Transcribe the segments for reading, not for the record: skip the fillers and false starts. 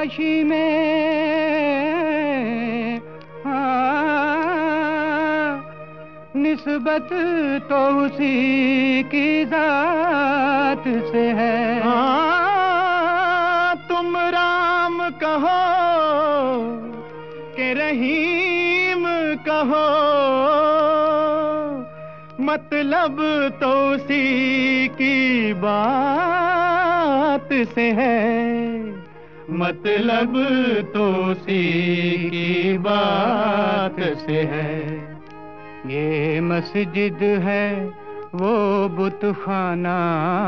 काशी में निस्बत तो उसी की जात से है। तुम राम कहो कि रहीम कहो, मतलब तो उसी की बात से है। मतलब तो उसी की बात से है। ये मस्जिद है वो बुतखाना,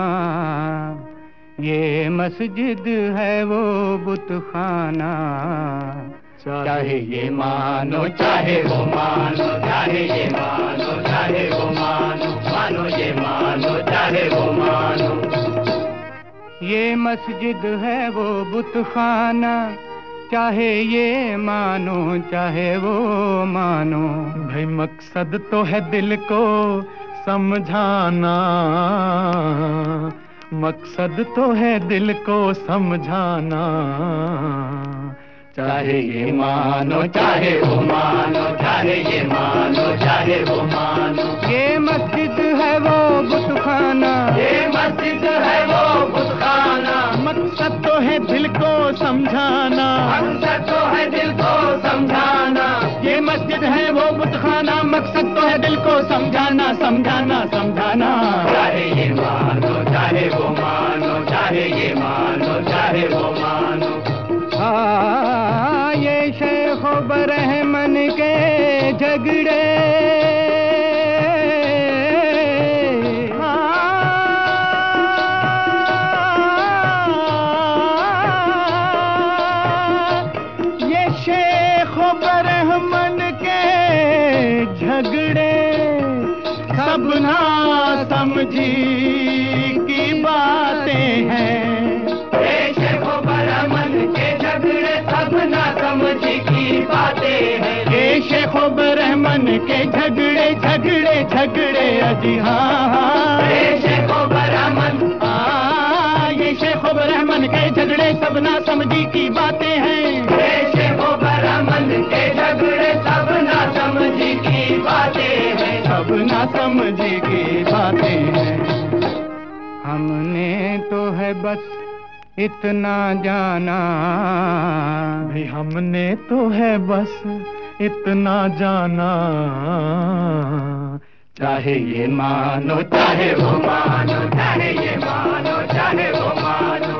ये मस्जिद है वो बुतखाना। चाहे ये मानो चाहे वो मानो, चाहे ये मानो चाहे वो मानो, मानो ये मानो चाहे वो मानो। ये मस्जिद है वो बुतखाना, चाहे ये मानो चाहे वो मानो। भाई मकसद तो है दिल को समझाना, मकसद तो है दिल को समझाना। चाहे ये मानो चाहे वो मानो, चाहे ये मानो चाहे वो मानो। ये मस्जिद है वो बुतखाना, ये मस्जिद है वो बुतखाना। मकसद तो है दिल को समझाना, मकसद तो है दिल को समझाना। ये मस्जिद है वो बुतखाना, मकसद तो है दिल को समझाना, समझाना समझाना। चाहे ये मानो चाहे वो मानो, चाहे ये मानो चाहे वो मानो। ये शेख बरहमन के झगड़े, ये शेख बरहमन के झगड़े सब ना समझी की बातें हैं। शेखो बरहमन के झगड़े झगड़े झगड़े अजी हाँ। ये शेखो बरहमन, ये शेखो बरहमन के झगड़े सब ना समझी की बातें हैं। ये शेखो बरहमन के झगड़े सब ना समझी की बातें हैं, सब ना समझी की बातें हैं। हमने तो है बस इतना जाना, भाई हमने तो है बस इतना जाना। चाहे ये मानो चाहे वो मानो, चाहे ये मानो चाहे वो मानो।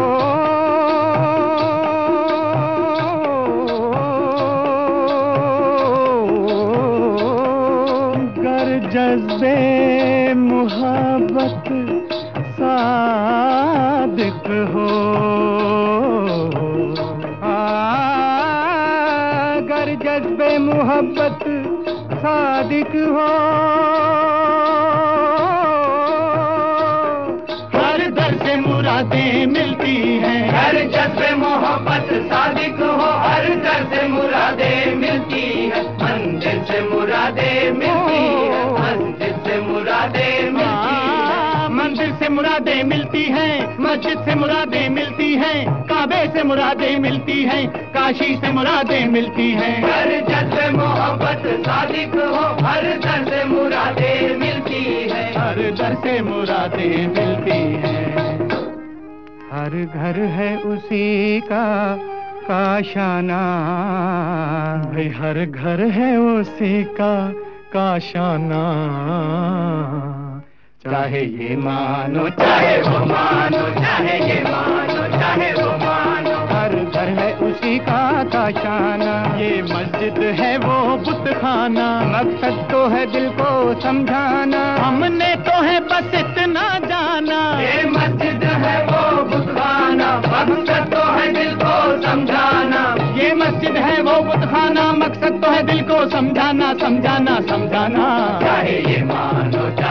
गर जज्बे मुहब्बत सादिक हो, जज्बे मोहब्बत सादिक हो। हर दर से मुरादें मिलती हैं, हर जज्बे मोहब्बत सादिक हो। हर दर से मुरादें मिलती है, मंदिर से मुरादें मिलती है, मंदिर से मुरादें मिलती है। मंदिर से मुरादें मिलती हैं, मस्जिद से मुरादें मिलती हैं, काबे से मुरादें मिलती हैं, काशी से मुरादें मिलती हैं। हर जज्बे मोहब्बत सादिक हो, हर दर से मुरादें मिलती है, हर दर से मुरादें मिलती हैं। हर घर है उसी का काशाना, भाई हर घर है उसी का काशाना। चाहे ये मानो चाहे वो मानो, चाहे ये मानो चाहे वो मानो। हर घर है उसी का काशाना, ये मस्जिद है वो बुतखाना, मकसद तो है दिल को समझाना। हमने तो है बस इतना जाना। ये मस्जिद है वो बुतखाना, मकसद तो है दिल को समझाना। ये मस्जिद है वो बुतखाना, मकसद तो है दिल को समझाना, समझाना समझाना। चाहे ये मानो